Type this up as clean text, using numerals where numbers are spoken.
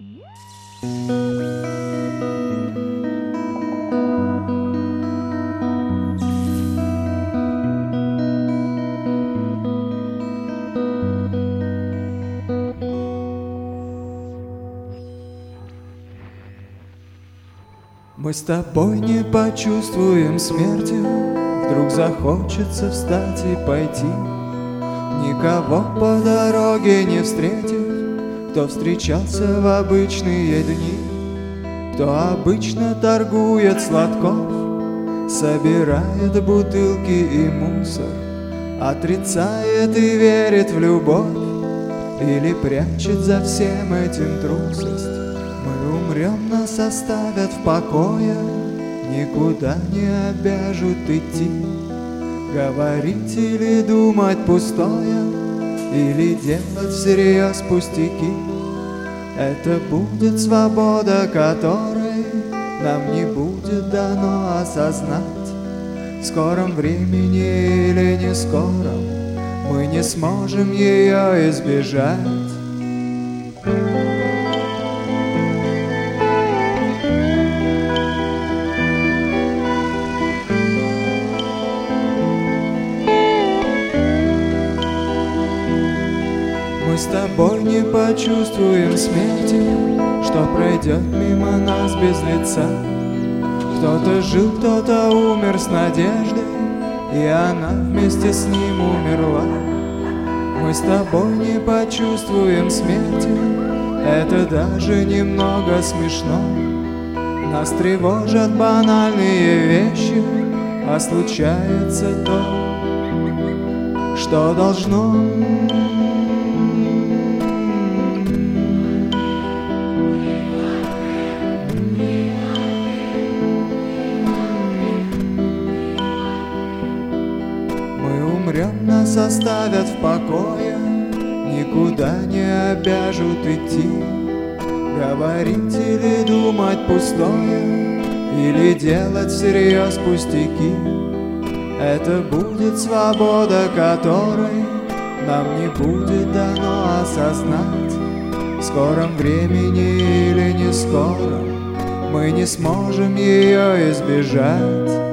Мы с тобой не почувствуем смерти, вдруг захочется встать и пойти. Никого по дороге не встретив, кто встречался в обычные дни, кто обычно торгует сладков, собирает бутылки и мусор, отрицает и верит в любовь, или прячет за всем этим трусость. Мы умрем, нас оставят в покое, никуда не обяжут идти. Говорить или думать пустое, или делать всерьез пустяки. Это будет свобода, которой нам не будет дано осознать. В скором времени или не скором мы не сможем ее избежать. Мы с тобой не почувствуем смерти, что пройдет мимо нас без лица. Кто-то жил, кто-то умер с надеждой, и она вместе с ним умерла. Мы с тобой не почувствуем смерти, это даже немного смешно. Нас тревожат банальные вещи, а случается то, что должно. Умрем, нас оставят в покое, никуда не обяжут идти. Говорить или думать пустое, или делать всерьез пустяки. Это будет свобода, которой нам не будет дано осознать. В скором времени или не скоро мы не сможем ее избежать.